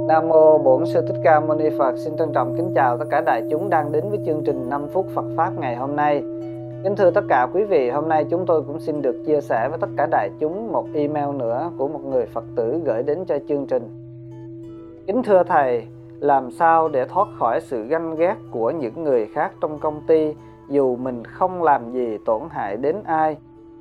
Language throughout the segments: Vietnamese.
Nam mô Bổn Sư Thích Ca Mâu Ni Phật. Xin trân trọng kính chào tất cả đại chúng đang đến với chương trình 5 phút Phật pháp ngày hôm nay. Kính thưa tất cả quý vị, hôm nay chúng tôi cũng xin được chia sẻ với tất cả đại chúng một email nữa của một người Phật tử gửi đến cho chương trình. Kính thưa Thầy, làm sao để thoát khỏi sự ganh ghét của những người khác trong công ty dù mình không làm gì tổn hại đến ai?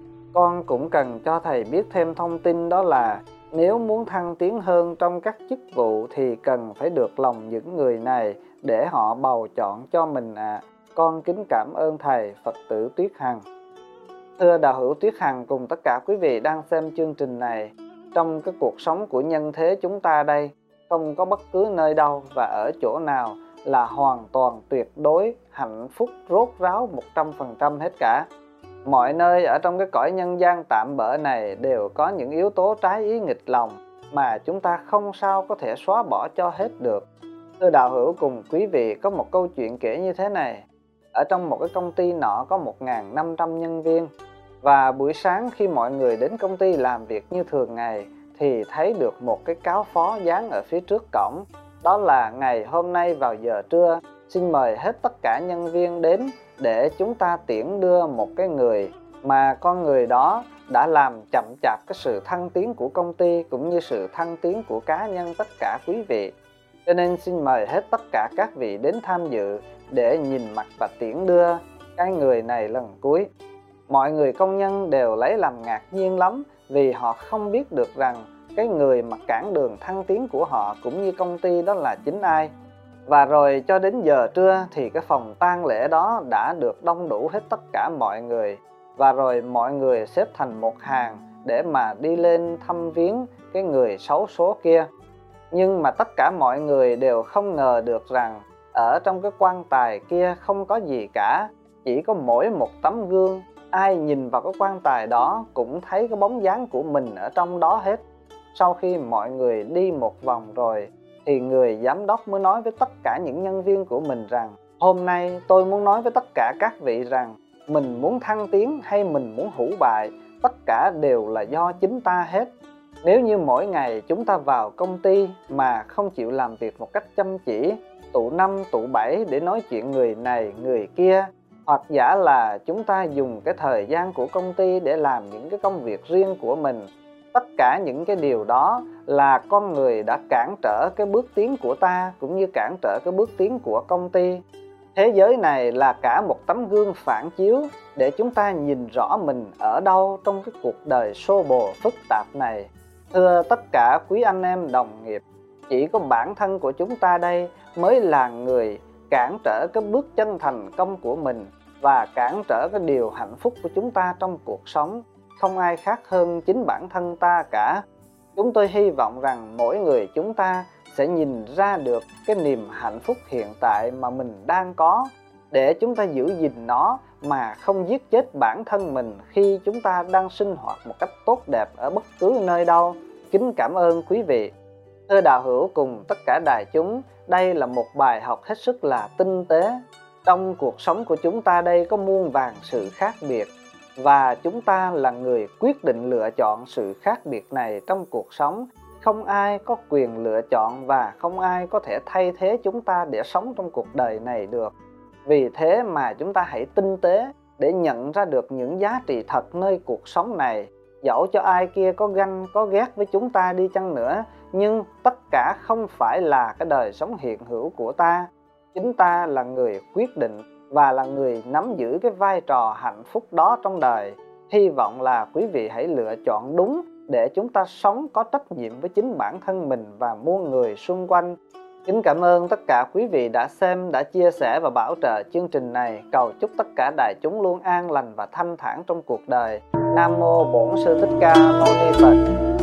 Con cũng cần cho Thầy biết thêm thông tin, đó là nếu muốn thăng tiến hơn trong các chức vụ thì cần phải được lòng những người này để họ bầu chọn cho mình ạ. Con kính cảm ơn Thầy. Phật tử Tuyết Hằng. Thưa đạo hữu Tuyết Hằng cùng tất cả quý vị đang xem chương trình này, trong cái cuộc sống của nhân thế chúng ta đây, không có bất cứ nơi đâu và ở chỗ nào là hoàn toàn tuyệt đối hạnh phúc rốt ráo 100% hết cả. Mọi nơi ở trong cái cõi nhân gian tạm bợ này đều có những yếu tố trái ý nghịch lòng mà chúng ta không sao có thể xóa bỏ cho hết được. Thưa đạo hữu cùng quý vị, có một câu chuyện kể như thế này. Ở trong một cái công ty nọ có 1.500 nhân viên, và buổi sáng khi mọi người đến công ty làm việc như thường ngày thì thấy được một cái cáo phó dán ở phía trước cổng. Đó là ngày hôm nay vào giờ trưa, xin mời hết tất cả nhân viên đến để chúng ta tiễn đưa một cái người mà con người đó đã làm chậm chạp cái sự thăng tiến của công ty cũng như sự thăng tiến của cá nhân tất cả quý vị. Cho nên xin mời hết tất cả các vị đến tham dự để nhìn mặt và tiễn đưa cái người này lần cuối. Mọi người công nhân đều lấy làm ngạc nhiên lắm, vì họ không biết được rằng cái người mà cản đường thăng tiến của họ cũng như công ty đó là chính ai. Và rồi cho đến giờ trưa thì cái phòng tang lễ đó đã được đông đủ hết tất cả mọi người. Và rồi mọi người xếp thành một hàng để mà đi lên thăm viếng cái người xấu số kia. Nhưng mà tất cả mọi người đều không ngờ được rằng ở trong cái quan tài kia không có gì cả, chỉ có mỗi một tấm gương. Ai nhìn vào cái quan tài đó cũng thấy cái bóng dáng của mình ở trong đó hết. Sau khi mọi người đi một vòng rồi thì người giám đốc mới nói với tất cả những nhân viên của mình rằng: hôm nay tôi muốn nói với tất cả các vị rằng mình muốn thăng tiến hay mình muốn hủ bại, tất cả đều là do chính ta hết. Nếu như mỗi ngày chúng ta vào công ty mà không chịu làm việc một cách chăm chỉ, tụ 5 tụ 7 để nói chuyện người này người kia, hoặc giả là chúng ta dùng cái thời gian của công ty để làm những cái công việc riêng của mình, tất cả những cái điều đó là con người đã cản trở cái bước tiến của ta cũng như cản trở cái bước tiến của công ty. Thế giới này là cả một tấm gương phản chiếu để chúng ta nhìn rõ mình ở đâu trong cái cuộc đời xô bồ phức tạp này. Thưa tất cả quý anh em đồng nghiệp, chỉ có bản thân của chúng ta đây mới là người cản trở cái bước chân thành công của mình và cản trở cái điều hạnh phúc của chúng ta trong cuộc sống. Không ai khác hơn chính bản thân ta cả. Chúng tôi hy vọng rằng mỗi người chúng ta sẽ nhìn ra được cái niềm hạnh phúc hiện tại mà mình đang có, để chúng ta giữ gìn nó mà không giết chết bản thân mình khi chúng ta đang sinh hoạt một cách tốt đẹp ở bất cứ nơi đâu. Kính cảm ơn quý vị. Thưa đạo hữu cùng tất cả đại chúng, đây là một bài học hết sức là tinh tế. Trong cuộc sống của chúng ta đây có muôn vàn sự khác biệt, và chúng ta là người quyết định lựa chọn sự khác biệt này trong cuộc sống. Không ai có quyền lựa chọn và không ai có thể thay thế chúng ta để sống trong cuộc đời này được. Vì thế mà chúng ta hãy tinh tế để nhận ra được những giá trị thật nơi cuộc sống này. Dẫu cho ai kia có ganh, có ghét với chúng ta đi chăng nữa, nhưng tất cả không phải là cái đời sống hiện hữu của ta. Chính ta là người quyết định và là người nắm giữ cái vai trò hạnh phúc đó trong đời. Hy vọng là quý vị hãy lựa chọn đúng để chúng ta sống có trách nhiệm với chính bản thân mình và muôn người xung quanh. Kính cảm ơn tất cả quý vị đã xem, đã chia sẻ và bảo trợ chương trình này. Cầu chúc tất cả đại chúng luôn an lành và thanh thản trong cuộc đời. Nam mô Bổn Sư Thích Ca Mâu Ni Phật.